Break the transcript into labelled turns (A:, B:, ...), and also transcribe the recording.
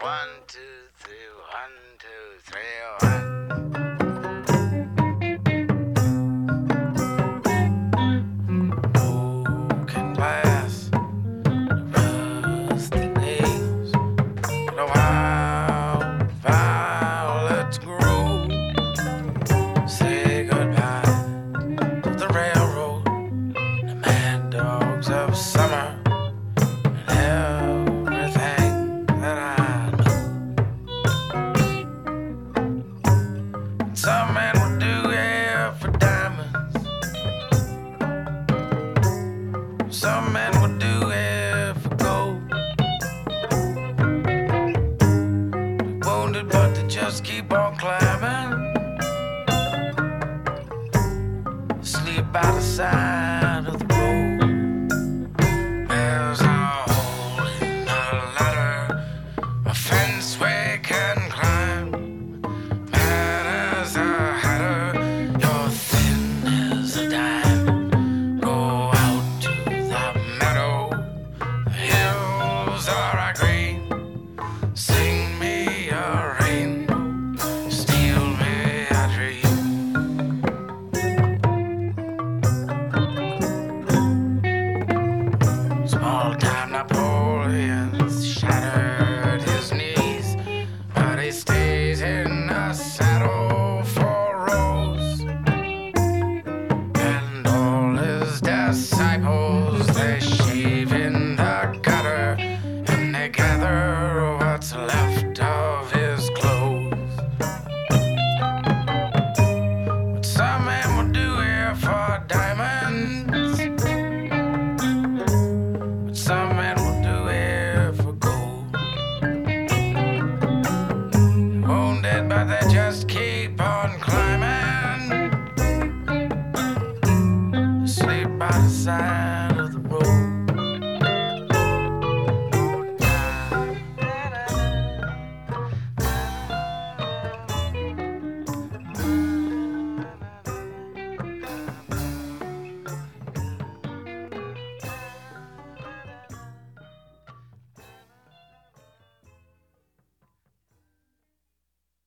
A: 1, 2, 3, 1, 2, 3, 1. Broken glass, rusty nails, and a wild violets grow. Say goodbye to the railroad, the mad dogs of summer, and everything that I know. Some men would do it for diamonds. Some men would do it for gold. They're wounded, but they just keep on climbing. Sleep by the side of the road. There's a hole in the ladder, a fence we can climb. Mad as a hatter, you're thin as a dime. Go out to the meadow, the hills are green. Sing me a rainbow, steal me a dream. Small-time Napoleon's shattered his knees, but he stays in the saddle for Rose. And all his disciples, they shave in the gutter, and they gather what's left of his clothes. But some men will do it for diamonds, but some men will do it for gold. Wounded, but they just keep on climbing. Sleep by the side